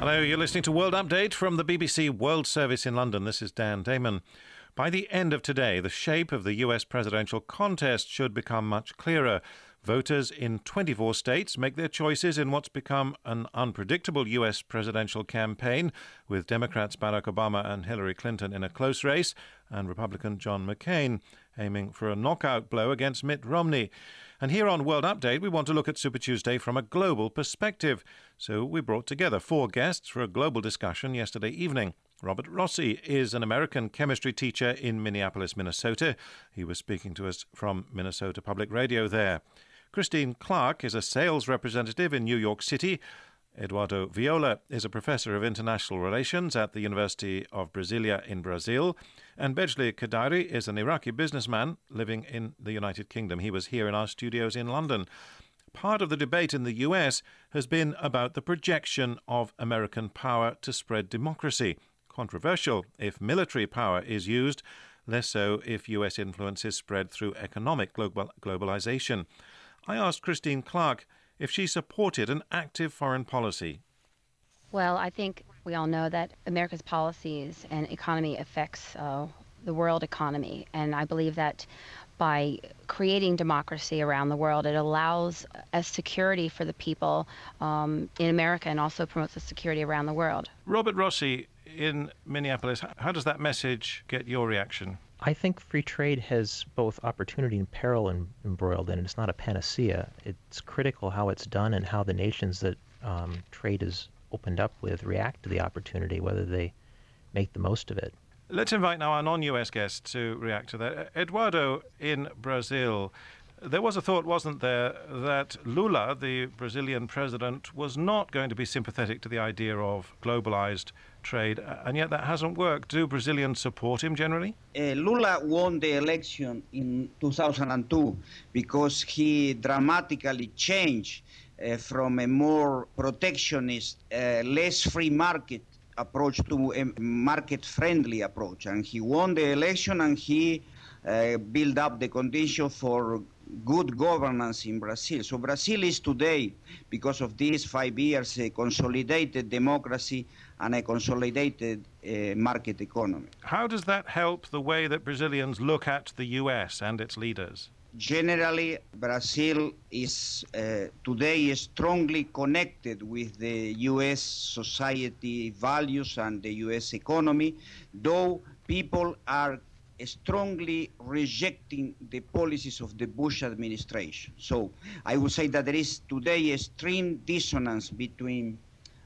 Hello, you're listening to World Update from the BBC World Service in London. This is Dan Damon. By the end of today, the shape of the US presidential contest should become much clearer. Voters in 24 states make their choices in what's become an unpredictable US presidential campaign, with Democrats Barack Obama and Hillary Clinton in a close race, and Republican John McCain aiming for a knockout blow against Mitt Romney. And here on World Update, we want to look at Super Tuesday from a global perspective. So we brought together 4 guests for a global discussion yesterday evening. Robert Rossi is an American chemistry teacher in Minneapolis, Minnesota. He was speaking to us from Minnesota Public Radio there. Christine Clark is a sales representative in New York City. Eduardo Viola is a professor of international relations at the University of Brasilia in Brazil. And Bejli Kadari is an Iraqi businessman living in the United Kingdom. He was here in our studios in London. Part of the debate in the US has been about the projection of American power to spread democracy. Controversial if military power is used, less so if US influence is spread through economic globalization. I asked Christine Clark if she supported an active foreign policy. Well, I think we all know that America's policies and economy affects the world economy, and I believe that by creating democracy around the world, it allows a security for the people in America and also promotes the security around the world. Robert Rossi in Minneapolis, how does that message get your reaction? I think free trade has both opportunity and peril embroiled in it. It's not a panacea. It's critical how it's done and how the nations that trade is opened up with react to the opportunity, whether they make the most of it. Let's invite now our non-US guest to react to that. Eduardo in Brazil, there was a thought, wasn't there, that Lula, the Brazilian president, was not going to be sympathetic to the idea of globalized trade, and yet that hasn't worked. Do Brazilians support him generally? Lula won the election in 2002 because he dramatically changed from a more protectionist, less free market approach to a market-friendly approach. And he won the election, and he built up the condition for good governance in Brazil. So Brazil is today, because of these 5 years, a consolidated democracy and a consolidated market economy. How does that help the way that Brazilians look at the US and its leaders? Generally, Brazil is today strongly connected with the U.S. society values and the U.S. economy, though people are strongly rejecting the policies of the Bush administration. So I would say that there is today extreme dissonance between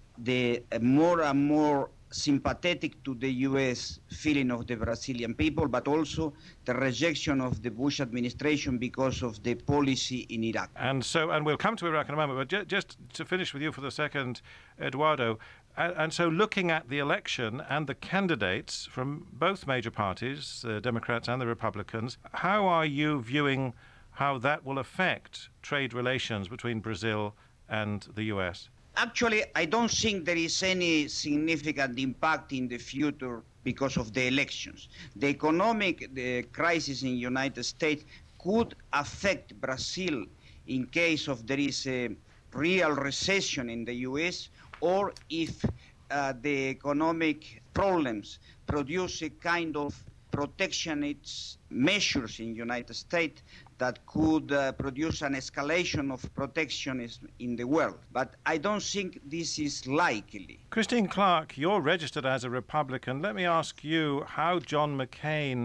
the more and more sympathetic to the U.S. feeling of the Brazilian people, but also the rejection of the Bush administration because of the policy in Iraq. And we'll come to Iraq in a moment, but just to finish with you for the second, Eduardo, and so looking at the election and the candidates from both major parties, the Democrats and the Republicans, how are you viewing how that will affect trade relations between Brazil and the U.S.? Actually, I don't think there is any significant impact in the future because of the elections. The economic crisis in the United States could affect Brazil in case of there is a real recession in the U.S., or if the economic problems produce a kind of protectionist measures in the United States that could produce an escalation of protectionism in the world. But I don't think this is likely. Christine Clark, you're registered as a Republican. Let me ask you how John McCain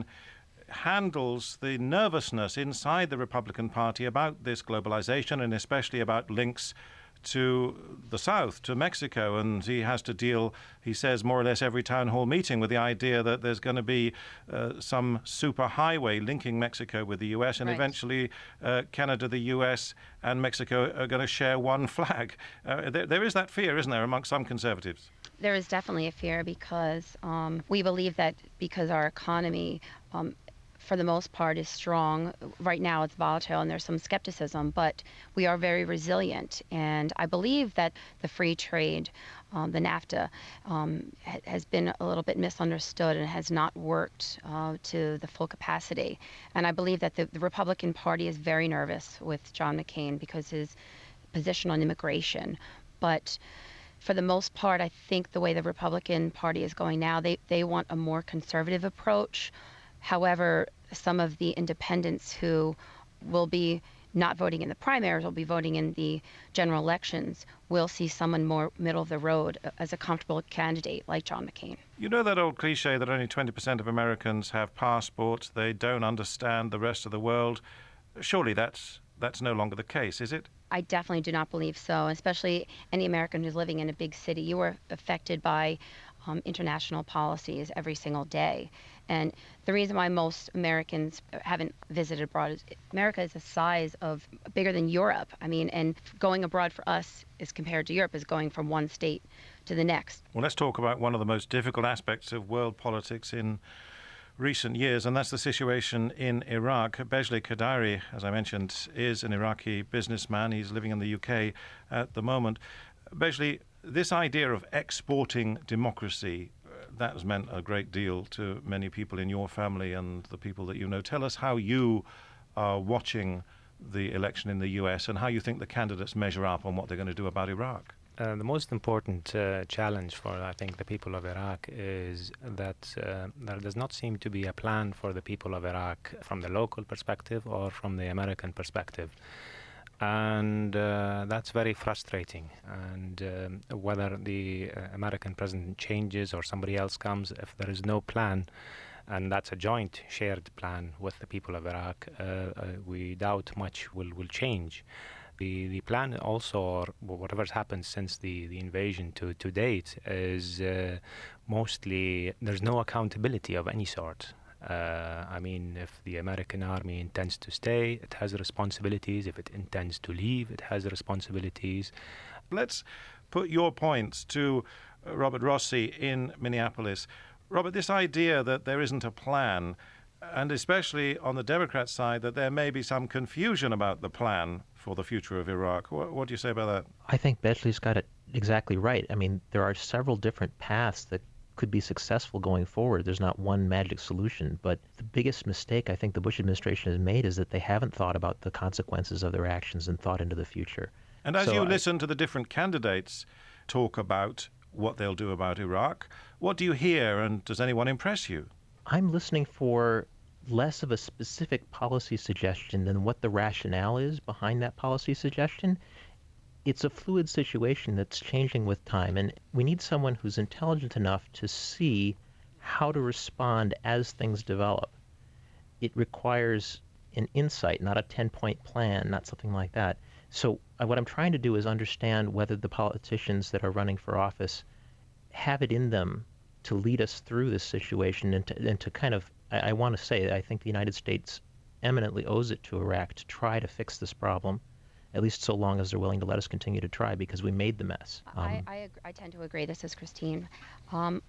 handles the nervousness inside the Republican Party about this globalization, and especially about links to the south, to Mexico, and he has to deal, he says, more or less every town hall meeting with the idea that there's going to be some super highway linking Mexico with the U.S., and eventually Canada, the U.S., and Mexico are going to share one flag. There is that fear, isn't there, amongst some conservatives? There is definitely a fear because we believe that because our economy for the most part is strong. Right now it's volatile and there's some skepticism, but we are very resilient. And I believe that the free trade, the NAFTA, has been a little bit misunderstood and has not worked to the full capacity. And I believe that the Republican Party is very nervous with John McCain because his position on immigration. But for the most part, I think the way the Republican Party is going now, they want a more conservative approach. However, some of the independents who will be not voting in the primaries, will be voting in the general elections, will see someone more middle of the road as a comfortable candidate like John McCain. You know that old cliche that only 20% of Americans have passports, they don't understand the rest of the world. Surely that's no longer the case, is it? I definitely do not believe so, especially any American who's living in a big city. You are affected by international policies every single day. And the reason why most Americans haven't visited abroad is America is the size of bigger than Europe. I mean, and going abroad for us is compared to Europe is going from one state to the next. Well, let's talk about one of the most difficult aspects of world politics in recent years, and that's the situation in Iraq. Besley Kadairi, as I mentioned, is an Iraqi businessman. He's living in the UK at the moment. Besley, this idea of exporting democracy, that has meant a great deal to many people in your family and the people that you know. Tell us how you are watching the election in the US and how you think the candidates measure up on what they're going to do about Iraq. The most important challenge for, I think, the people of Iraq is that there does not seem to be a plan for the people of Iraq from the local perspective or from the American perspective. And that's very frustrating. And whether the American president changes or somebody else comes, if there is no plan, and that's a joint shared plan with the people of Iraq, we doubt much will change. The plan also, or whatever's happened since the invasion to date, is mostly there's no accountability of any sort. I mean, if the American army intends to stay, it has responsibilities. If it intends to leave, it has responsibilities. Let's put your points to Robert Rossi in Minneapolis. Robert, this idea that there isn't a plan, and especially on the Democrat side, that there may be some confusion about the plan for the future of Iraq. What do you say about that? I think Besley's got it exactly right. I mean, there are several different paths that could be successful going forward. There's not one magic solution, but the biggest mistake I think the Bush administration has made is that they haven't thought about the consequences of their actions and thought into the future. And as you listen to the different candidates talk about what they'll do about Iraq, what do you hear, and does anyone impress you? I'm listening for less of a specific policy suggestion than what the rationale is behind that policy suggestion. It's a fluid situation that's changing with time, and we need someone who's intelligent enough to see how to respond as things develop. It requires an insight, not a 10-point plan, not something like that. So what I'm trying to do is understand whether the politicians that are running for office have it in them to lead us through this situation and to kind of, I want to say, I think the United States eminently owes it to Iraq to try to fix this problem, at least so long as they're willing to let us continue to try, because we made the mess. I tend to agree. This is Christine.